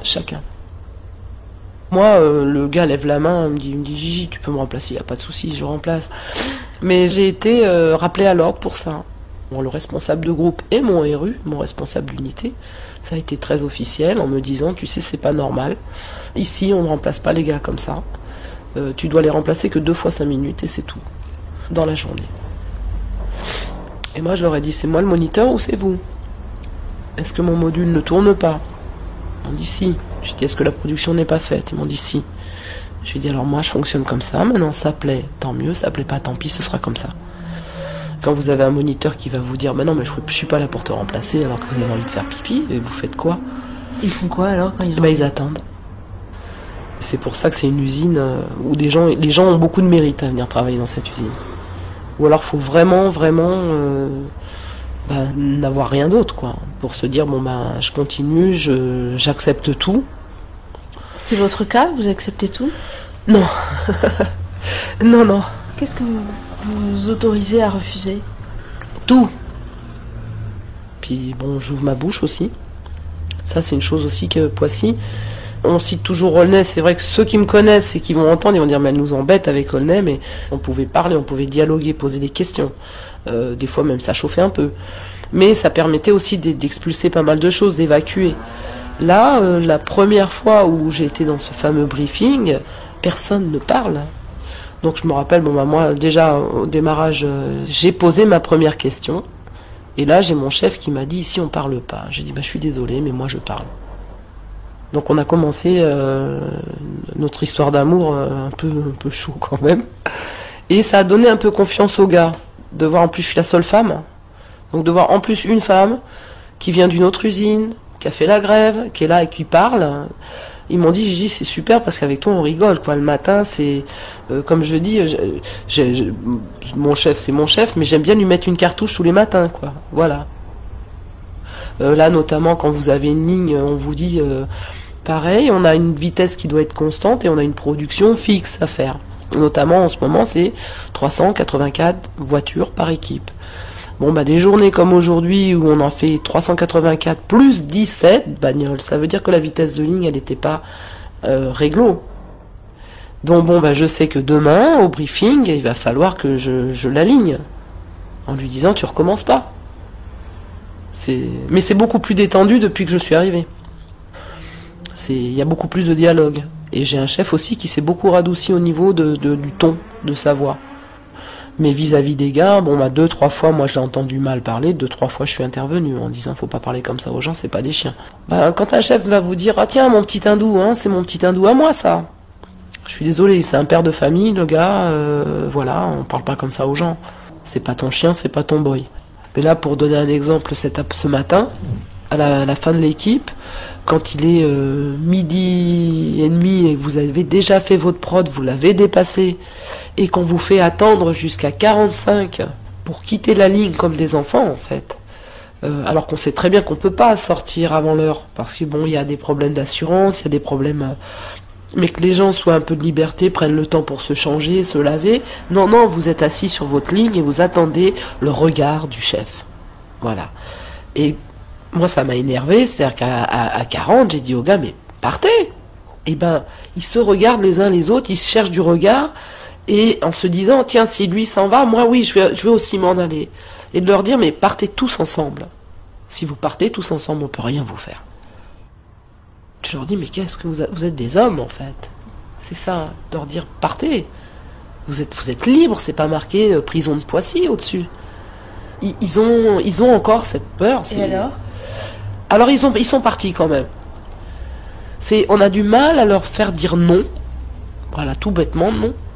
Moi, le gars lève la main, il me dit Gigi, tu peux me remplacer, il n'y a pas de souci, je remplace. Mais j'ai été rappelé à l'ordre pour ça. Bon, le responsable de groupe et mon RU, mon responsable d'unité, ça a été très officiel en me disant, tu sais, c'est pas normal. Ici, on ne remplace pas les gars comme ça. Tu dois les remplacer que 2 fois 5 minutes et c'est tout, dans la journée. Et moi, je leur ai dit, c'est moi le moniteur ou c'est vous ? Est-ce que mon module ne tourne pas ? Ils m'ont dit si. J'ai dit, est-ce que la production n'est pas faite ? Ils m'ont dit si. J'ai dit, alors moi je fonctionne comme ça, maintenant ça plaît, tant mieux, ça plaît pas, tant pis, ce sera comme ça. Quand vous avez un moniteur qui va vous dire, non mais je suis pas là pour te remplacer alors que vous avez envie de faire pipi, et vous faites quoi ? Ils font quoi alors quand ils attendent. C'est pour ça que c'est une usine où les gens ont beaucoup de mérite à venir travailler dans cette usine. Ou alors faut vraiment n'avoir rien d'autre, quoi, pour se dire je continue, j'accepte tout. C'est votre cas, vous acceptez tout ? Non. non. Qu'est-ce que vous autorisez à refuser ? Tout. Puis j'ouvre ma bouche aussi. Ça c'est une chose aussi que Poissy. On cite toujours Aulnay, c'est vrai que ceux qui me connaissent et qui vont entendre, ils vont dire mais elle nous embête avec Aulnay, mais on pouvait parler, on pouvait dialoguer, poser des questions. Des fois même ça chauffait un peu. Mais ça permettait aussi d'expulser pas mal de choses, d'évacuer. Là, la première fois où j'ai été dans ce fameux briefing, personne ne parle. Donc je me rappelle, moi déjà au démarrage, j'ai posé ma première question. Et là j'ai mon chef qui m'a dit ici on parle pas. J'ai dit je suis désolé mais moi je parle. Donc on a commencé notre histoire d'amour un peu chaud quand même. Et ça a donné un peu confiance aux gars. De voir en plus je suis la seule femme. Donc de voir en plus une femme qui vient d'une autre usine, qui a fait la grève, qui est là et qui parle. Ils m'ont dit Gigi c'est super parce qu'avec toi on rigole quoi. Le matin c'est comme je dis mon chef c'est mon chef mais j'aime bien lui mettre une cartouche tous les matins quoi. Voilà. Là notamment quand vous avez une ligne on vous dit pareil, on a une vitesse qui doit être constante et on a une production fixe à faire. Notamment en ce moment c'est 384 voitures par équipe. Des journées comme aujourd'hui où on en fait 384 plus 17 bagnoles, ça veut dire que la vitesse de ligne elle n'était pas réglo. Donc je sais que demain au briefing il va falloir que je l'aligne en lui disant tu recommences pas. Mais c'est beaucoup plus détendu depuis que je suis arrivé. Il y a beaucoup plus de dialogue. Et j'ai un chef aussi qui s'est beaucoup radouci au niveau du ton de sa voix. Mais vis-à-vis des gars, 2-3 fois, moi je l'ai entendu mal parler, 2-3 fois je suis intervenu en disant faut pas parler comme ça aux gens, c'est pas des chiens. Quand un chef va vous dire tiens mon petit hindou, c'est mon petit hindou à moi ça. Je suis désolé, c'est un père de famille, le gars, on parle pas comme ça aux gens. C'est pas ton chien, c'est pas ton boy. Mais là pour donner un exemple, ce matin, à la fin de l'équipe, quand il est 12h30 et vous avez déjà fait votre prod, vous l'avez dépassé, et qu'on vous fait attendre jusqu'à 45 pour quitter la ligne comme des enfants en fait, alors qu'on sait très bien qu'on peut pas sortir avant l'heure, parce que il y a des problèmes d'assurance, il y a des problèmes... mais que les gens soient un peu de liberté, prennent le temps pour se changer, se laver. Non, vous êtes assis sur votre ligne et vous attendez le regard du chef. Voilà. Et moi, ça m'a énervé, c'est-à-dire qu'à 40, j'ai dit aux gars, mais partez ! Ils se regardent les uns les autres, ils se cherchent du regard, et en se disant, tiens, si lui s'en va, moi, oui, je vais aussi m'en aller. Et de leur dire, mais partez tous ensemble. Si vous partez tous ensemble, on peut rien vous faire. Je leur dis, mais qu'est-ce que vous êtes des hommes, en fait. C'est ça, de leur dire, partez. Vous êtes libres, c'est pas marqué prison de Poissy au-dessus. Ils ont encore cette peur. Et alors ils sont partis quand même. On a du mal à leur faire dire non. Voilà, tout bêtement, non.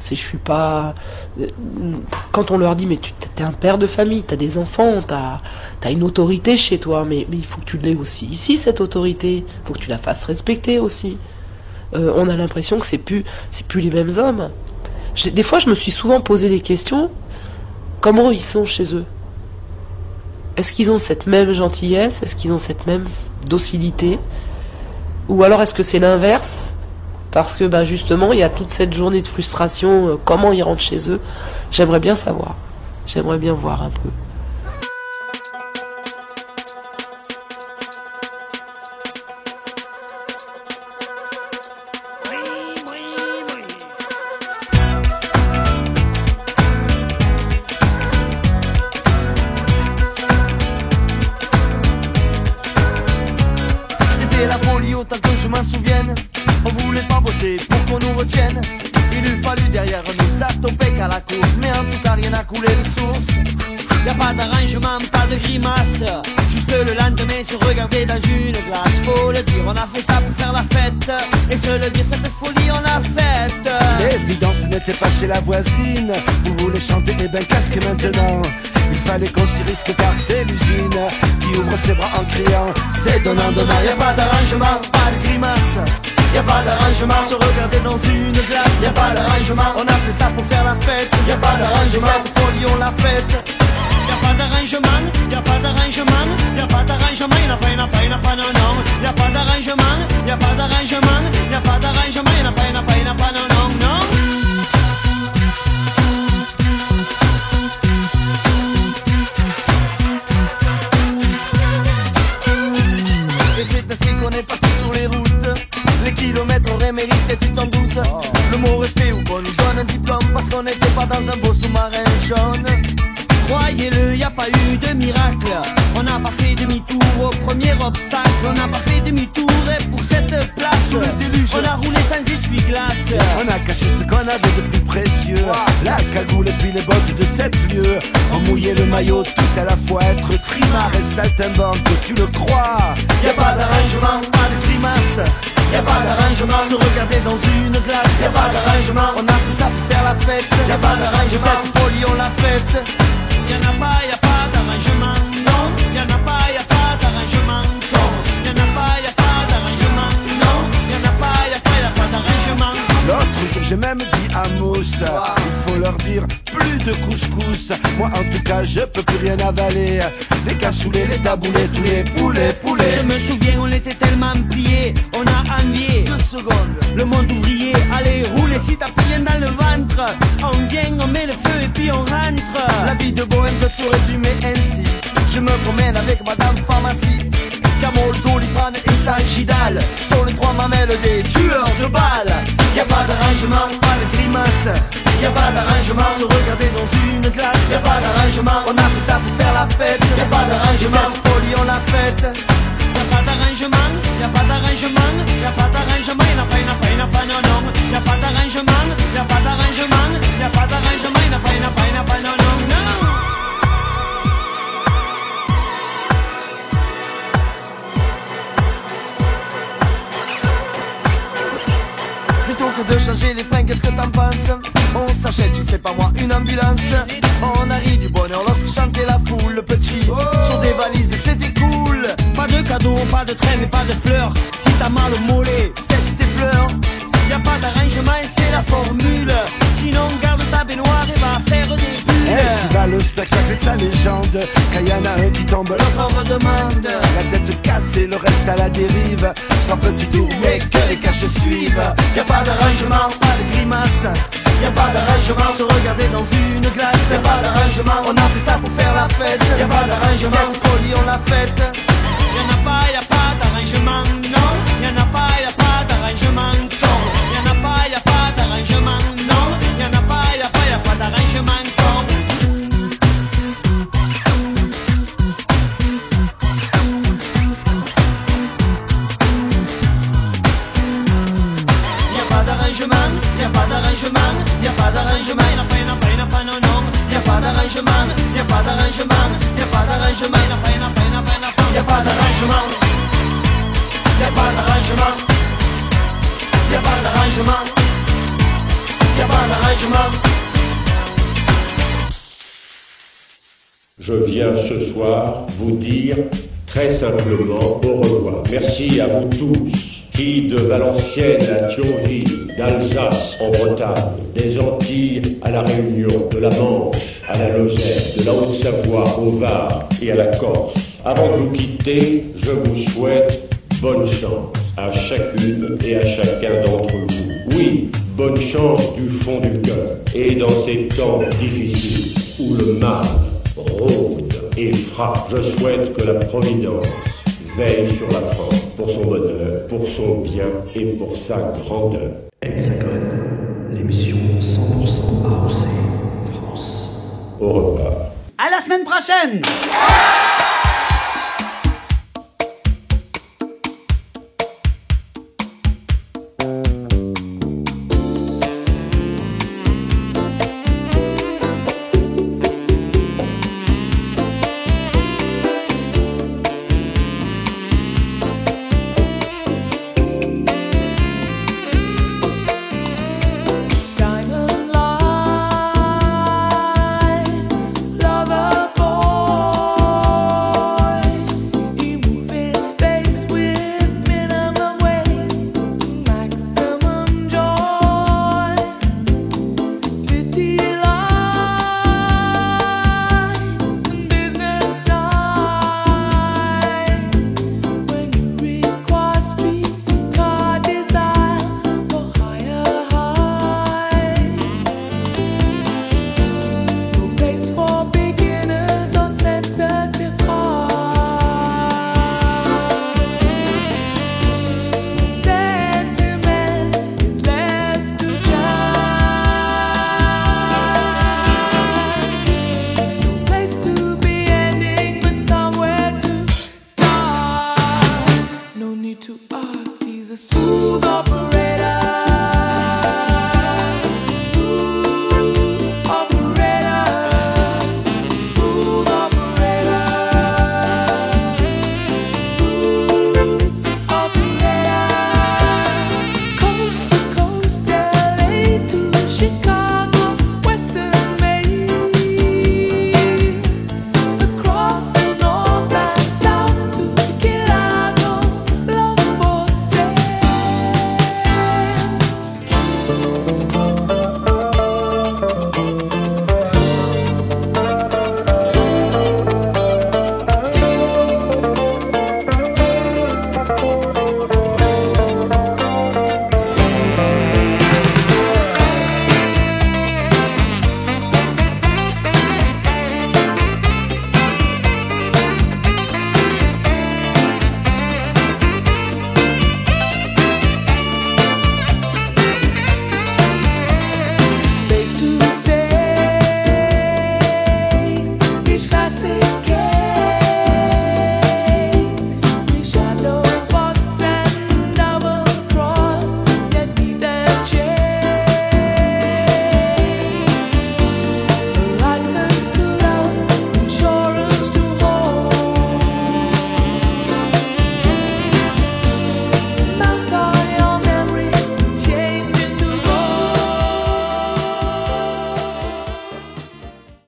Je suis pas. Quand on leur dit, mais tu t'es un père de famille, t'as des enfants, t'as une autorité chez toi, mais il faut que tu l'aies aussi ici, cette autorité. Il faut que tu la fasses respecter aussi. On a l'impression que c'est plus les mêmes hommes. Des fois, je me suis souvent posé les questions. Comment ils sont chez eux? Est-ce qu'ils ont cette même gentillesse? Est-ce qu'ils ont cette même docilité? Ou alors est-ce que c'est l'inverse? Parce que justement, il y a toute cette journée de frustration, comment ils rentrent chez eux. J'aimerais bien savoir. J'aimerais bien voir un peu. C'était la folie autant que je m'en souvienne. On voulait pas bosser pour qu'on nous retienne. Il eût fallu derrière nous ça topait qu'à la course. Mais en tout cas rien n'a coulé de source. Y'a pas d'arrangement, pas de grimace. Juste le lendemain se regarder dans une glace. Faut le dire, on a fait ça pour faire la fête. Et se le dire, cette folie on l'a faite. L'évidence n'était pas chez la voisine. Vous voulez chanter, eh ben casque maintenant. Il fallait qu'on s'y risque car c'est l'usine qui ouvre ses bras en criant. C'est donnant, donnant. Y'a pas d'arrangement, pas de grimace. Y'a pas d'arrangement, se regarder dans une glace. Y'a pas d'arrangement, on a fait ça pour faire la fête. Y'a pas d'arrangement, cette folie on l'a faite. Y'a pas d'arrangement, y'a pas d'arrangement, y'a pas d'arrangement, y'en a pas, y'en a pas, y'en a pas, non, non. Y'a pas d'arrangement, y'a pas d'arrangement, y'a pas d'arrangement, y'en a pas, y'en a pas, y'en a pas, non, non, non. Et c'est ainsi qu'on est parti sur les routes. Les kilomètres auraient mérité, tu t'en doutes. Le mot respect ou qu'on nous donne un diplôme parce qu'on n'était pas dans un beau sous-marin jaune. Croyez-le, y a pas eu de miracle. On n'a pas fait demi-tour au premier obstacle. On n'a pas fait demi-tour et pour cette place on a roulé sans essuie-glace. On a caché ce qu'on avait de plus précieux. La cagoule et puis les bottes de 7 lieues. On mouillait le maillot tout à la fois. Être trimard et saltimbanque, tu le crois? Y'a pas d'arrangement, pas de grimace. Y'a pas d'arrangement, se regarder dans une glace. Y'a pas d'arrangement, on a fait ça pour faire la fête. Y'a pas d'arrangement, cette folie on l'a faite. Y'en a pas d'arrangement, non. Y'en a pas d'arrangement, non. Y'en a pas d'arrangement, non. Y'en a pas d'arrangement. L'autre jour j'ai même dit à Mousse, il faut leur dire plus de couscous. Moi en tout cas je peux plus rien avaler. Les cassoulets, les taboulets, tous les poulets. Je me souviens on était tellement pliés, on a envié 2 secondes le monde ouvrier. Allez rouler si t'as plus rien dans le ventre. On vient, on met le feu et puis on rentre. La vie de bohème peut se résumer ainsi. Je me promène avec madame pharmacie. Camol, Doliprane et Sagidal sont les 3 mamelles des tueurs de balles. Y'a pas d'arrangement, pas de grimace. Y'a pas d'arrangement, se regarder dans une glace. Y'a pas d'arrangement, on a fait ça pour faire la fête. Y'a pas d'arrangement, cette folie on l'a faite. Y'a pas d'arrangement, y'a pas d'arrangement, y'a pas d'arrangement, y'en a pas, y'en a pas, y'en a pas, non, non. Y'a pas d'arrangement, y'a pas d'arrangement, y'a pas d'arrangement, y'en a pas, y'en a pas, y'en a pas, non, non, non. Plutôt que de changer les freins, qu'est-ce que t'en penses? On s'achète, je sais pas moi, une ambulance. On a ri du bonheur lorsque chantait la foule. Le petit sur des valises, c'était cool. Pas de cadeaux, pas de trêve et pas de fleurs. Si t'as mal au mollet, sèche tes pleurs. Y'a pas d'arrangement et c'est la formule. Sinon garde ta baignoire et va faire des bulles. Ainsi va le spectacle et sa légende. Quand y'en a un qui tombe, l'autre redemande. La tête cassée, le reste à la dérive. Sans petit tour mais que les caches suivent. Y'a pas d'arrangement, pas de grimace. Y'a pas d'arrangement, se regarder dans une glace. Y'a pas d'arrangement, on a fait ça pour faire la fête. Y'a pas d'arrangement, cette folie on l'a faite. Y'en a pas d'arrangement, non. Y'en a pas d'arrangement, con. Y'en a pas d'arrangement, non. Y'en a pas d'arrangement, con. Y'a pas d'arrangement, y'a pas d'arrangement, y'a pas d'arrangement, y'en a pas, y'en a pas, y'en a pas, non, non. Y'a pas d'arrangement, y'a pas d'arrangement, y'a pas d'arrangement, y'en a pas, y'en a pas, y'en a pas, y'en a pas. Y'a pas d'arrangement, y'a pas d'arrangement, y'a pas d'arrangement, y'a pas d'arrangement. Je viens ce soir vous dire très simplement au revoir. Merci à vous tous qui, de Valenciennes à Thionville, d'Alsace en Bretagne, des Antilles à la Réunion, de la Manche à la Lozère, de la Haute-Savoie au Var et à la Corse. Avant de vous quitter, je vous souhaite bonne chance à chacune et à chacun d'entre vous. Oui, bonne chance du fond du cœur. Et dans ces temps difficiles où le mal rôde et frappe, je souhaite que la Providence veille sur la France pour son bonheur, pour son bien et pour sa grandeur. Hexagone, l'émission 100% AOC France. Au revoir. À la semaine prochaine. To ask, he's a smooth operator.